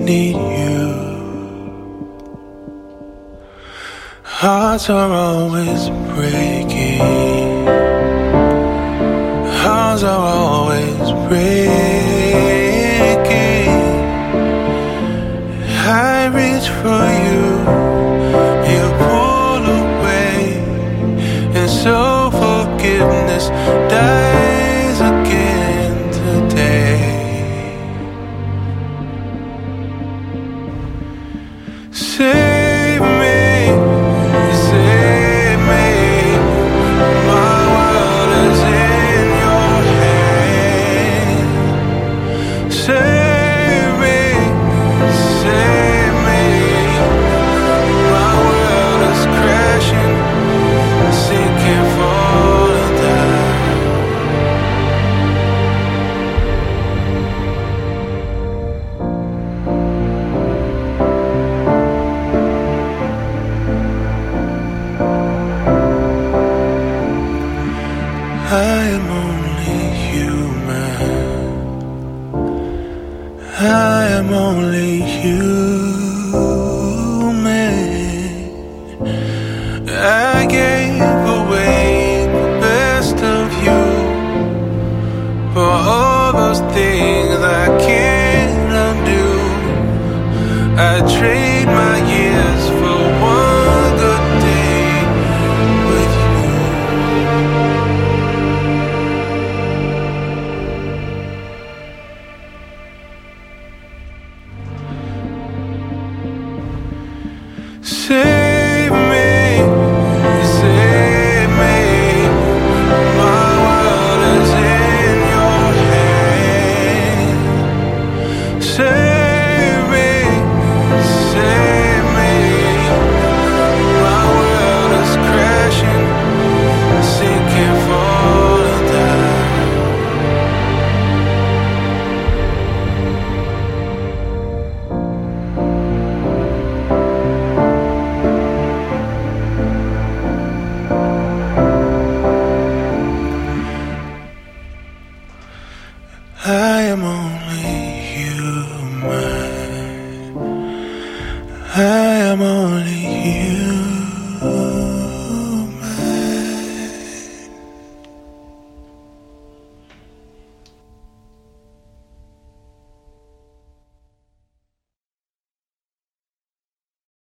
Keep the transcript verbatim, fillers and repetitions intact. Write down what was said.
need you. Hearts are always breaking. Hearts are always breaking. I reach for you, you pull away, and so forgiveness dies again today. Save me, save me, my world is in your hand. Save me, save me, my world is crashing, sinking, falling down. I am only human. I am only human. I gave away the best of you for all those things I can't undo. I trade my years for one good day with you. Save me, save me, my world is in your hand. Save me, save me, my world is crashing, sinking, falling down. I am only human. I am only human.